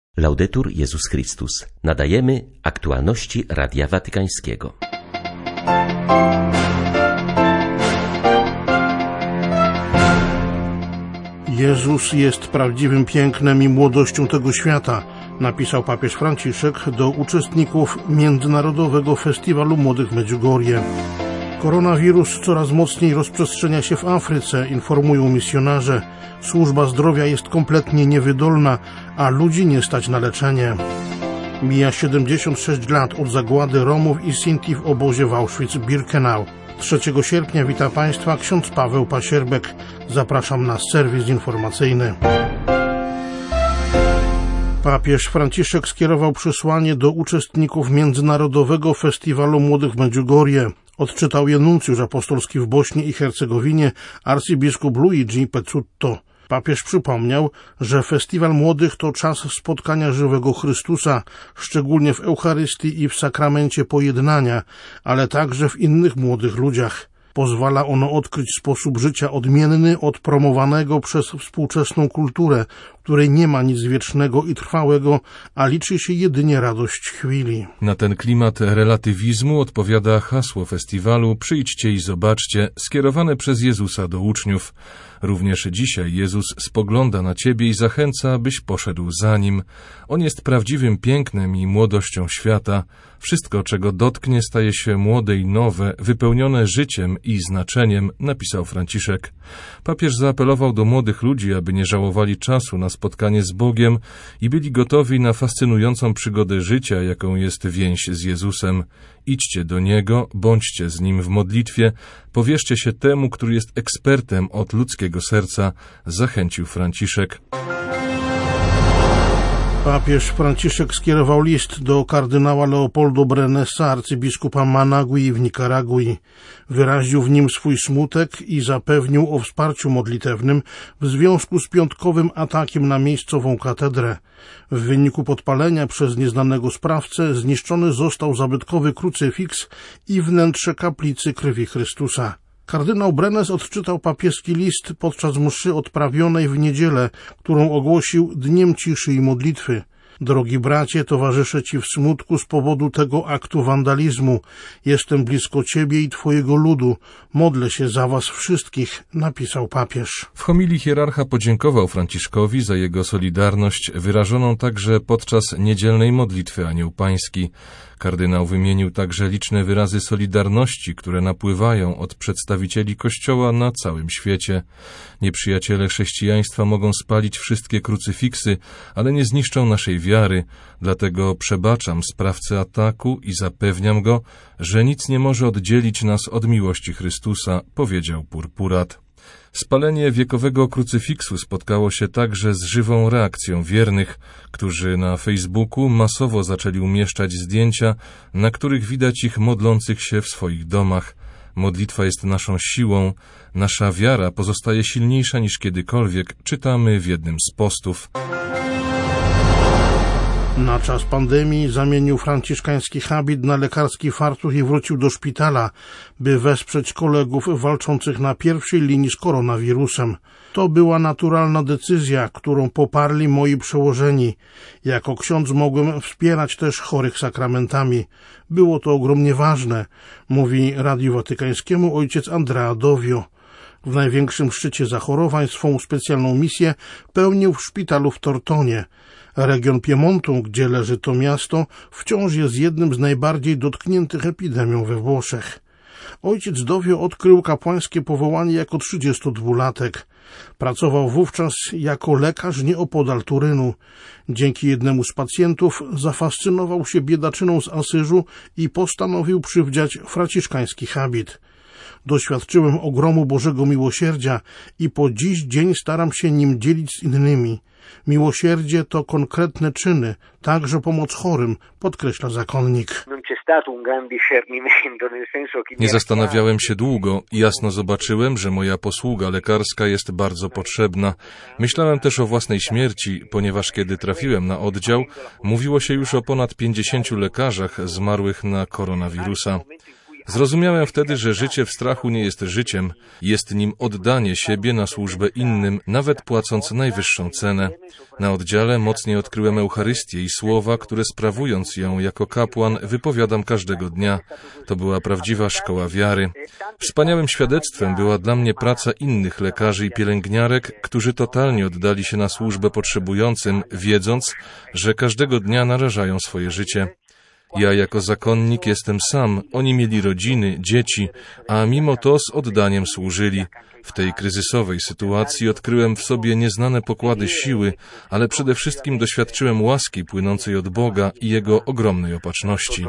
Laudetur Jezus Chrystus. Nadajemy aktualności Radia Watykańskiego. Jezus jest prawdziwym pięknem i młodością tego świata, napisał papież Franciszek do uczestników Międzynarodowego Festiwalu Młodych Medjugorje. Koronawirus coraz mocniej rozprzestrzenia się w Afryce, informują misjonarze. Służba zdrowia jest kompletnie niewydolna, a ludzi nie stać na leczenie. Mija 76 lat od zagłady Romów i Sinti w obozie w Auschwitz-Birkenau. 3 sierpnia wita Państwa ksiądz Paweł Pasierbek. Zapraszam na serwis informacyjny. Papież Franciszek skierował przesłanie do uczestników Międzynarodowego Festiwalu Młodych Medjugorje. Odczytał je nuncjusz apostolski w Bośni i Hercegowini, arcybiskup Luigi Pezzutto. Papież przypomniał, że Festiwal Młodych to czas spotkania żywego Chrystusa, szczególnie w Eucharystii i w sakramencie pojednania, ale także w innych młodych ludziach. Pozwala ono odkryć sposób życia odmienny od promowanego przez współczesną kulturę, w której nie ma nic wiecznego i trwałego, a liczy się jedynie radość chwili. Na ten klimat relatywizmu odpowiada hasło festiwalu „Przyjdźcie i zobaczcie”, skierowane przez Jezusa do uczniów. Również dzisiaj Jezus spogląda na Ciebie i zachęca, byś poszedł za Nim. On jest prawdziwym pięknem i młodością świata. Wszystko, czego dotknie, staje się młode i nowe, wypełnione życiem i znaczeniem, napisał Franciszek. Papież zaapelował do młodych ludzi, aby nie żałowali czasu na spotkanie z Bogiem i byli gotowi na fascynującą przygodę życia, jaką jest więź z Jezusem. Idźcie do Niego, bądźcie z Nim w modlitwie, powierzcie się temu, który jest ekspertem od ludzkiego serca, zachęcił Franciszek. Papież Franciszek skierował list do kardynała Leopoldo Brenesa, arcybiskupa Managui w Nikaragui. Wyraził w nim swój smutek i zapewnił o wsparciu modlitewnym w związku z piątkowym atakiem na miejscową katedrę. W wyniku podpalenia przez nieznanego sprawcę zniszczony został zabytkowy krucyfiks i wnętrze kaplicy Krwi Chrystusa. Kardynał Brenes odczytał papieski list podczas mszy odprawionej w niedzielę, którą ogłosił Dniem Ciszy i Modlitwy. Drogi bracie, towarzyszę Ci w smutku z powodu tego aktu wandalizmu. Jestem blisko Ciebie i Twojego ludu. Modlę się za Was wszystkich, napisał papież. W homilii hierarcha podziękował Franciszkowi za jego solidarność, wyrażoną także podczas niedzielnej modlitwy Anioł Pański. Kardynał wymienił także liczne wyrazy solidarności, które napływają od przedstawicieli Kościoła na całym świecie. Nieprzyjaciele chrześcijaństwa mogą spalić wszystkie krucyfiksy, ale nie zniszczą naszej wiary, dlatego przebaczam sprawcę ataku i zapewniam go, że nic nie może oddzielić nas od miłości Chrystusa, powiedział purpurat. Spalenie wiekowego krucyfiksu spotkało się także z żywą reakcją wiernych, którzy na Facebooku masowo zaczęli umieszczać zdjęcia, na których widać ich modlących się w swoich domach. Modlitwa jest naszą siłą, nasza wiara pozostaje silniejsza niż kiedykolwiek, czytamy w jednym z postów. Na czas pandemii zamienił franciszkański habit na lekarski fartuch i wrócił do szpitala, by wesprzeć kolegów walczących na pierwszej linii z koronawirusem. To była naturalna decyzja, którą poparli moi przełożeni. Jako ksiądz mogłem wspierać też chorych sakramentami. Było to ogromnie ważne, mówi Radiu Watykańskiemu ojciec Andrea Dovio. W największym szczycie zachorowań swą specjalną misję pełnił w szpitalu w Tortonie. Region Piemontu, gdzie leży to miasto, wciąż jest jednym z najbardziej dotkniętych epidemią we Włoszech. Ojciec Dovio odkrył kapłańskie powołanie jako 32-latek. Pracował wówczas jako lekarz nieopodal Turynu. Dzięki jednemu z pacjentów zafascynował się biedaczyną z Asyżu i postanowił przywdziać franciszkański habit. Doświadczyłem ogromu Bożego miłosierdzia i po dziś dzień staram się nim dzielić z innymi. Miłosierdzie to konkretne czyny, także pomoc chorym, podkreśla zakonnik. Nie zastanawiałem się długo i jasno zobaczyłem, że moja posługa lekarska jest bardzo potrzebna. Myślałem też o własnej śmierci, ponieważ kiedy trafiłem na oddział, mówiło się już o ponad 50 lekarzach zmarłych na koronawirusa. Zrozumiałem wtedy, że życie w strachu nie jest życiem, jest nim oddanie siebie na służbę innym, nawet płacąc najwyższą cenę. Na oddziale mocniej odkryłem Eucharystię i słowa, które sprawując ją jako kapłan wypowiadam każdego dnia. To była prawdziwa szkoła wiary. Wspaniałym świadectwem była dla mnie praca innych lekarzy i pielęgniarek, którzy totalnie oddali się na służbę potrzebującym, wiedząc, że każdego dnia narażają swoje życie. Ja jako zakonnik jestem sam, oni mieli rodziny, dzieci, a mimo to z oddaniem służyli. W tej kryzysowej sytuacji odkryłem w sobie nieznane pokłady siły, ale przede wszystkim doświadczyłem łaski płynącej od Boga i Jego ogromnej opatrzności.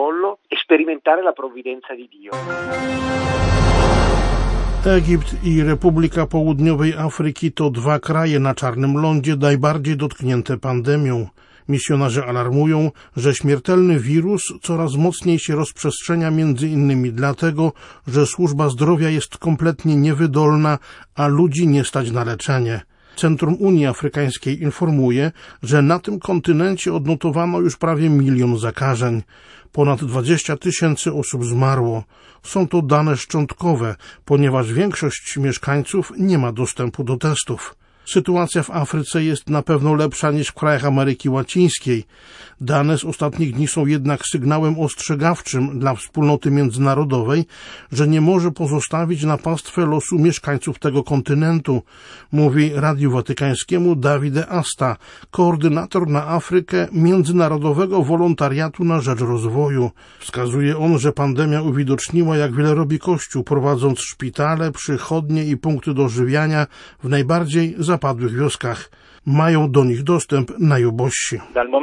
Egipt i Republika Południowej Afryki to dwa kraje na Czarnym Lądzie najbardziej dotknięte pandemią. Misjonarze alarmują, że śmiertelny wirus coraz mocniej się rozprzestrzenia między innymi dlatego, że służba zdrowia jest kompletnie niewydolna, a ludzi nie stać na leczenie. Centrum Unii Afrykańskiej informuje, że na tym kontynencie odnotowano już prawie 1 milion zakażeń. Ponad 20 000 osób zmarło. Są to dane szczątkowe, ponieważ większość mieszkańców nie ma dostępu do testów. Sytuacja w Afryce jest na pewno lepsza niż w krajach Ameryki Łacińskiej. Dane z ostatnich dni są jednak sygnałem ostrzegawczym dla wspólnoty międzynarodowej, że nie może pozostawić na pastwę losu mieszkańców tego kontynentu, mówi Radiu Watykańskiemu Davide Asta, koordynator na Afrykę Międzynarodowego Wolontariatu na Rzecz Rozwoju. Wskazuje on, że pandemia uwidoczniła, jak wiele robi Kościół, prowadząc szpitale, przychodnie i punkty dożywiania w najbardziej zapadłych wioskach. Mają do nich dostęp najubożsi.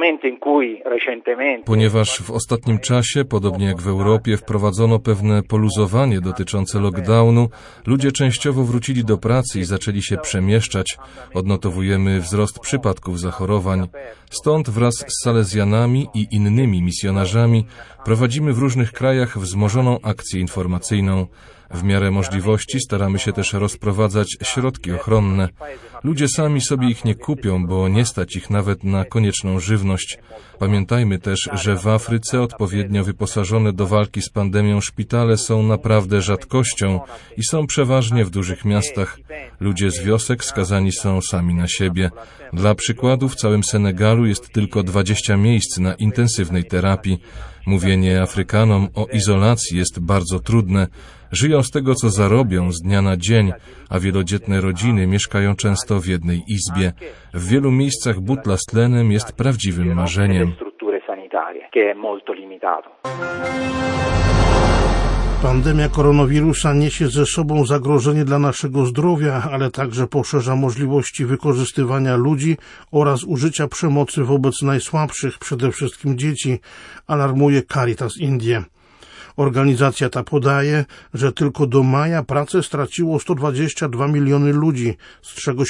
Ponieważ w ostatnim czasie, podobnie jak w Europie, wprowadzono pewne poluzowanie dotyczące lockdownu, ludzie częściowo wrócili do pracy i zaczęli się przemieszczać. Odnotowujemy wzrost przypadków zachorowań. Stąd wraz z salezjanami i innymi misjonarzami prowadzimy w różnych krajach wzmożoną akcję informacyjną. W miarę możliwości staramy się też rozprowadzać środki ochronne. Ludzie sami sobie ich nie kupią, bo nie stać ich nawet na konieczną żywność. Pamiętajmy też, że w Afryce odpowiednio wyposażone do walki z pandemią szpitale są naprawdę rzadkością i są przeważnie w dużych miastach. Ludzie z wiosek skazani są sami na siebie. Dla przykładu w całym Senegalu jest tylko 20 miejsc na intensywnej terapii. Mówienie Afrykanom o izolacji jest bardzo trudne. Żyją z tego, co zarobią z dnia na dzień, a wielodzietne rodziny mieszkają często w jednej izbie. W wielu miejscach butla z tlenem jest prawdziwym marzeniem. Pandemia koronawirusa niesie ze sobą zagrożenie dla naszego zdrowia, ale także poszerza możliwości wykorzystywania ludzi oraz użycia przemocy wobec najsłabszych, przede wszystkim dzieci, alarmuje Caritas Indie. Organizacja ta podaje, że tylko do maja pracę straciło 122 miliony ludzi, z czego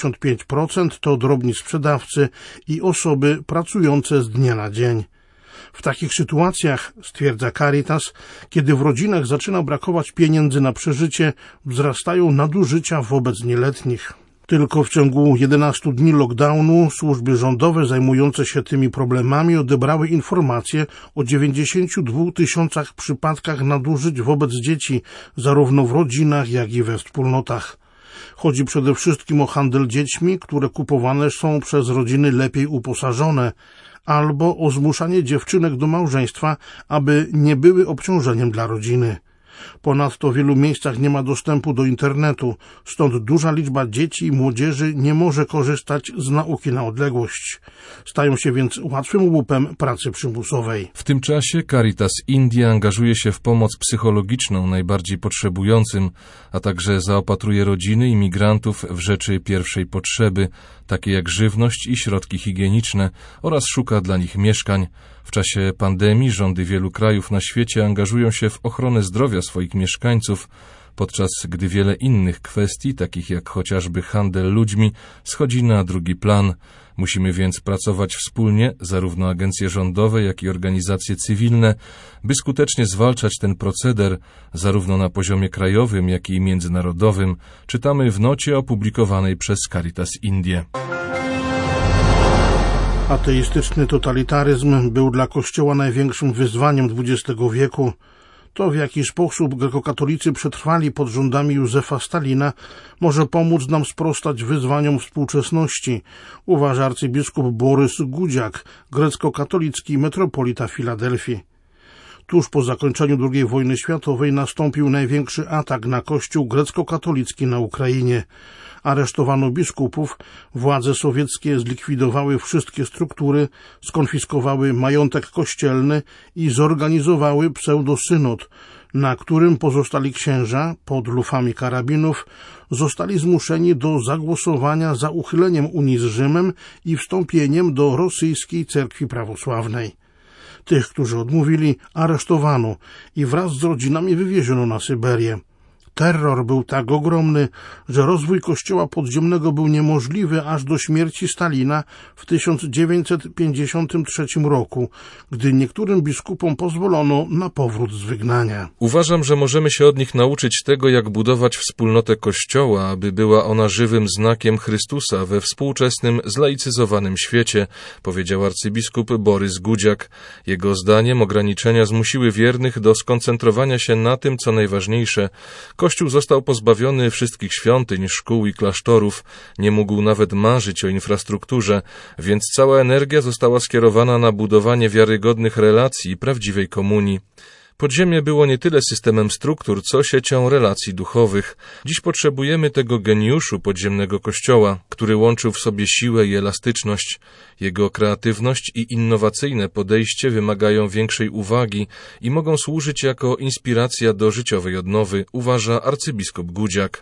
75% to drobni sprzedawcy i osoby pracujące z dnia na dzień. W takich sytuacjach, stwierdza Caritas, kiedy w rodzinach zaczyna brakować pieniędzy na przeżycie, wzrastają nadużycia wobec nieletnich. Tylko w ciągu 11 dni lockdownu służby rządowe zajmujące się tymi problemami odebrały informacje o 92 000 przypadkach nadużyć wobec dzieci, zarówno w rodzinach, jak i we wspólnotach. Chodzi przede wszystkim o handel dziećmi, które kupowane są przez rodziny lepiej uposażone, albo o zmuszanie dziewczynek do małżeństwa, aby nie były obciążeniem dla rodziny. Ponadto w wielu miejscach nie ma dostępu do internetu, stąd duża liczba dzieci i młodzieży nie może korzystać z nauki na odległość. Stają się więc łatwym łupem pracy przymusowej. W tym czasie Caritas India angażuje się w pomoc psychologiczną najbardziej potrzebującym, a także zaopatruje rodziny imigrantów w rzeczy pierwszej potrzeby, takie jak żywność i środki higieniczne, oraz szuka dla nich mieszkań. W czasie pandemii rządy wielu krajów na świecie angażują się w ochronę zdrowia swoich mieszkańców, podczas gdy wiele innych kwestii, takich jak chociażby handel ludźmi, schodzi na drugi plan. Musimy więc pracować wspólnie, zarówno agencje rządowe, jak i organizacje cywilne, by skutecznie zwalczać ten proceder, zarówno na poziomie krajowym, jak i międzynarodowym, czytamy w nocie opublikowanej przez Caritas Indie. Ateistyczny totalitaryzm był dla Kościoła największym wyzwaniem XX wieku. To, w jaki sposób grekokatolicy przetrwali pod rządami Józefa Stalina, może pomóc nam sprostać wyzwaniom współczesności, uważa arcybiskup Borys Gudziak, grecko-katolicki metropolita Filadelfii. Tuż po zakończeniu II wojny światowej nastąpił największy atak na kościół grecko-katolicki na Ukrainie. Aresztowano biskupów, władze sowieckie zlikwidowały wszystkie struktury, skonfiskowały majątek kościelny i zorganizowały pseudosynod, na którym pozostali księża, pod lufami karabinów, zostali zmuszeni do zagłosowania za uchyleniem unii z Rzymem i wstąpieniem do rosyjskiej cerkwi prawosławnej. Tych, którzy odmówili, aresztowano i wraz z rodzinami wywieziono na Syberię. Terror był tak ogromny, że rozwój kościoła podziemnego był niemożliwy aż do śmierci Stalina w 1953 roku, gdy niektórym biskupom pozwolono na powrót z wygnania. Uważam, że możemy się od nich nauczyć tego, jak budować wspólnotę Kościoła, aby była ona żywym znakiem Chrystusa we współczesnym, zlaicyzowanym świecie, powiedział arcybiskup Borys Gudziak. Jego zdaniem ograniczenia zmusiły wiernych do skoncentrowania się na tym, co najważniejsze. Kościół został pozbawiony wszystkich świątyń, szkół i klasztorów, nie mógł nawet marzyć o infrastrukturze, więc cała energia została skierowana na budowanie wiarygodnych relacji i prawdziwej komunii. Podziemie było nie tyle systemem struktur, co siecią relacji duchowych. Dziś potrzebujemy tego geniuszu podziemnego Kościoła, który łączył w sobie siłę i elastyczność. Jego kreatywność i innowacyjne podejście wymagają większej uwagi i mogą służyć jako inspiracja do życiowej odnowy, uważa arcybiskup Gudziak.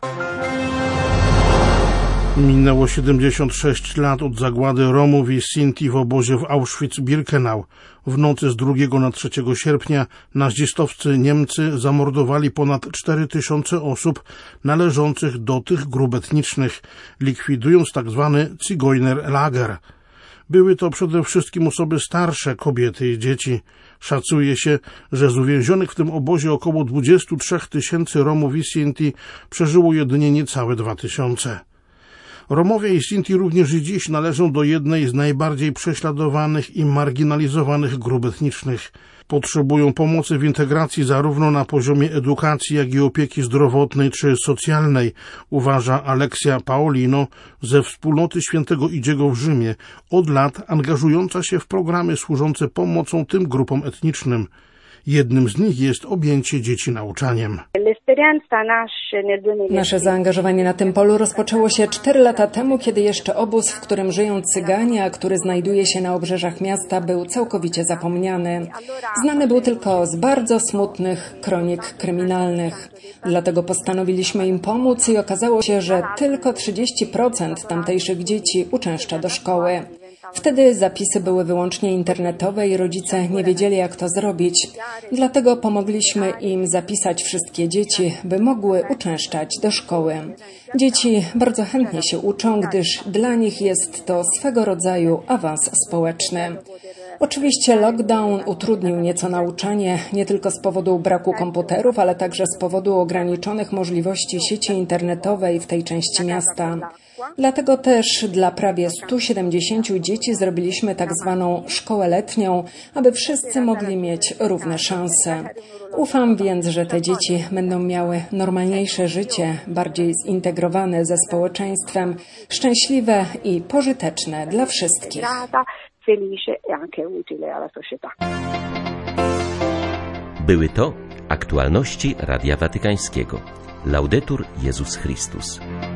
Minęło 76 lat od zagłady Romów i Sinti w obozie w Auschwitz-Birkenau. W nocy z 2 na 3 sierpnia nazistowscy Niemcy zamordowali ponad 4000 osób należących do tych grup etnicznych, likwidując tzw. Zigeunerlager. Były to przede wszystkim osoby starsze, kobiety i dzieci. Szacuje się, że z uwięzionych w tym obozie około 23 000 Romów i Sinti przeżyło jedynie niecałe 2000. Romowie i Sinti również i dziś należą do jednej z najbardziej prześladowanych i marginalizowanych grup etnicznych. Potrzebują pomocy w integracji zarówno na poziomie edukacji, jak i opieki zdrowotnej czy socjalnej, uważa Alexia Paolino ze wspólnoty Świętego Idziego w Rzymie, od lat angażująca się w programy służące pomocą tym grupom etnicznym. Jednym z nich jest objęcie dzieci nauczaniem. Nasze zaangażowanie na tym polu rozpoczęło się 4 lata temu, kiedy jeszcze obóz, w którym żyją Cyganie, a który znajduje się na obrzeżach miasta, był całkowicie zapomniany. Znany był tylko z bardzo smutnych kronik kryminalnych. Dlatego postanowiliśmy im pomóc i okazało się, że tylko 30% tamtejszych dzieci uczęszcza do szkoły. Wtedy zapisy były wyłącznie internetowe i rodzice nie wiedzieli, jak to zrobić. Dlatego pomogliśmy im zapisać wszystkie dzieci, by mogły uczęszczać do szkoły. Dzieci bardzo chętnie się uczą, gdyż dla nich jest to swego rodzaju awans społeczny. Oczywiście lockdown utrudnił nieco nauczanie, nie tylko z powodu braku komputerów, ale także z powodu ograniczonych możliwości sieci internetowej w tej części miasta. Dlatego też dla prawie 170 dzieci zrobiliśmy tak zwaną szkołę letnią, aby wszyscy mogli mieć równe szanse. Ufam więc, że te dzieci będą miały normalniejsze życie, bardziej zintegrowane ze społeczeństwem, szczęśliwe i pożyteczne dla wszystkich. Były to aktualności Radia Watykańskiego. Laudetur Jezus Chrystus.